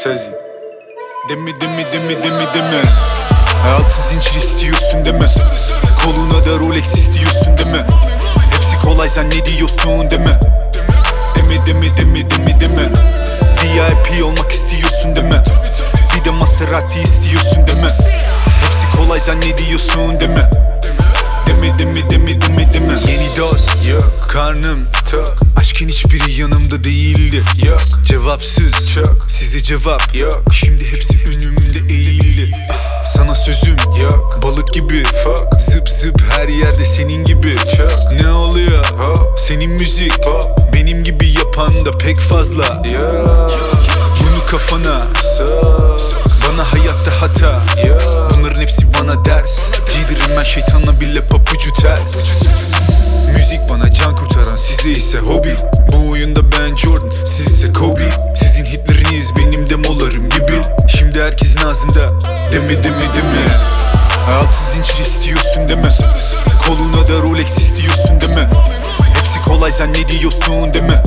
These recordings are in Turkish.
Sezi. Deme. Altı zincir istiyorsun deme. Koluna da Rolex istiyorsun deme. Hepsi kolay zannediyorsun deme. Deme. VIP olmak istiyorsun deme. Bir de Maserati istiyorsun deme. Hepsi kolay zannediyorsun deme. Deme. Yeni dost yok, karnım tok. Aşkın hiçbiri yanımda değildi. Yok, cevapsız çok. Size cevap yok. Şimdi hepsi önümde eğildi. Sana sözüm yok, balık gibi fuck. Zıp her yerde senin gibi çok. Ne oluyor? Hop. Senin müzik pop. Benim gibi yapan da pek fazla yok. Bunu kafana sok. Bana hayatta hata yok. Bunların hepsi bana ders. Giydiririm ben şeytanla bile papucu ters. Müzik bana can kurtaran, size ise hobi. Bu oyunda ben Jordan, siz ise Kobe. Sizin hitleriniz benim demolarım gibi. Şimdi herkesin ağzında deme. Altı zincir istiyorsun deme. Koluna da Rolex istiyorsun deme. Hepsi kolay zannediyorsun deme.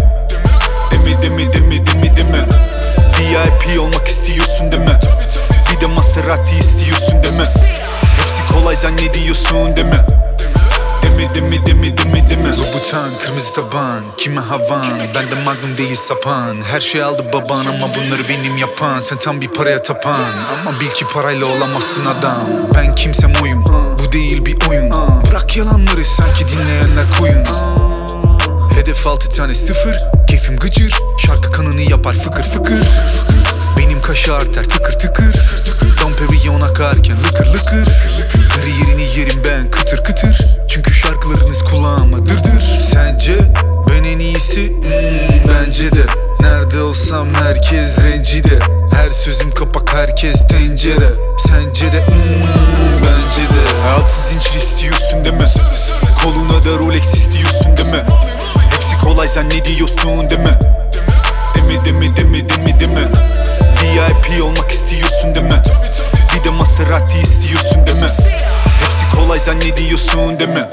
Deme. VIP olmak istiyorsun deme. Bir de Maserati istiyorsun deme. Hepsi kolay zannediyorsun deme. Deme. Louboutin, kırmızı taban, kime havan? Bende Magnum değil sapan. Her şey aldı baban ama bunları benim yapan. Sen tam bir paraya tapan, ama bil ki parayla olamazsın adam. Ben kimsem oyum, bu değil bir oyun. Bırak yalanları, sanki dinleyenler koyun. Hedef 6 tane 0, keyfim gıcır. Şarkı kanını yapar fıkır. Benim kaşı arter tıkır. Dom Perignon akarken lıkır. Kariyerini yerim ben kıtır. Çünkü şarkılarınız kulağıma dırdır. Sence ben en iyisi? Bence de. Nerede olsam herkes rencide. Her sözüm kapak, herkes tencere. Sence de? Bence de. Altı zincir istiyorsun deme. Koluna da Rolex istiyorsun deme. Hepsi kolay zannediyorsun deme. Deme. VIP olmak istiyorsun deme. Bir de Maserati istiyorsun deme. Hepsi kolay zannediyorsun deme.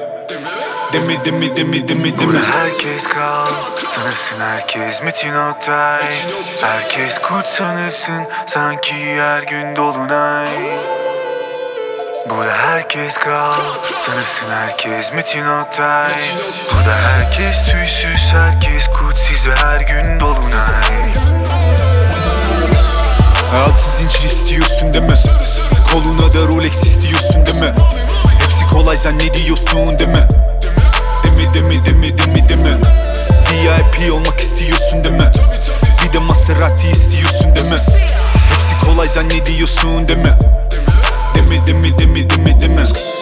Deme. Burada herkes kral, sanırsın herkes Metin Oktay. Herkes kurt sanırsın, sanki her gün dolunay. Burada herkes kral, sanırsın herkes Metin Oktay. Burada herkes tüysüz, herkes kutsiz ve her gün dolunay. Altı zincir istiyorsun deme. Koluna da Rolex istiyorsun deme. Hepsi kolay zannediyorsun deme. Deme. VIP olmak istiyorsun deme. Bir de Maserati istiyorsun deme. Hepsi kolay zannediyorsun deme. Deme.